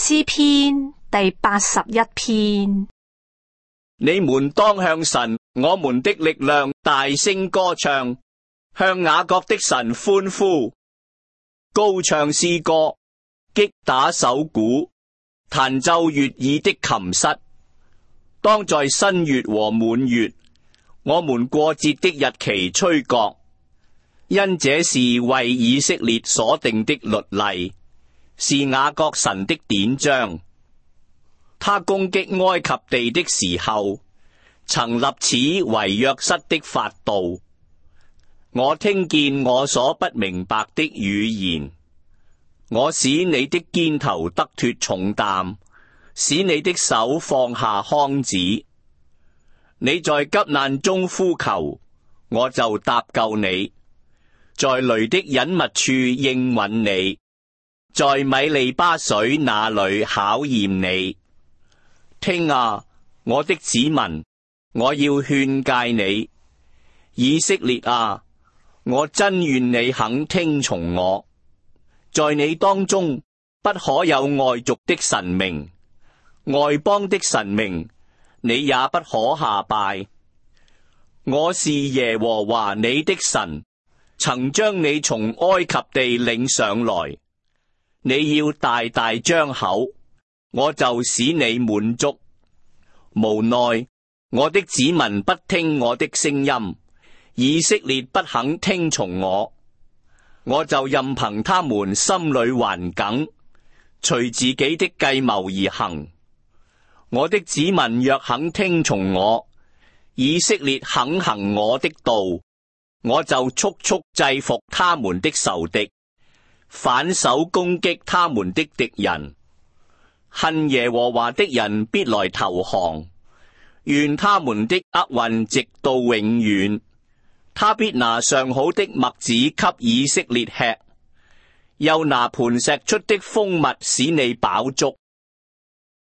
詩篇第81篇。 你們當向神，我們的力量，大聲歌唱，向雅各的神歡呼，高唱詩歌，擊打手鼓，彈奏悅耳的琴瑟。當在新月和滿月，我們過節的日期吹角，因這是為以色列所定的律例，是雅各神的典章。他攻擊埃及地的時候，曾立此為約瑟的法度。我聽見我所不明白的語言，我使你的肩頭得脫重擔，使你的手放下筐子。你在急難中呼求，我就搭救你，在雷的隱密處應允你，在米利巴水那裏考驗你。聽啊，我的子民，我要勸誡你，以色列啊，我真願你肯聽從我。在你當中不可有外族的神明，外邦的神明，你也不可下拜。我是耶和華你的神，曾將你從埃及地領上來。你要大大張口，我就使你滿足。無奈我的子民不聽我的聲音，以色列不肯聽從我，我就任憑他們心裏頑梗，隨自己的計謀而行。我的子民若肯聽從我，以色列肯行我的道，我就速速制服他們的仇敵，反手攻擊他們的敵人。恨耶和華的人必來投降，願他們的厄運直到永遠。他必拿上好的麥子給以色列吃，又拿磐石出的蜂蜜使你飽足。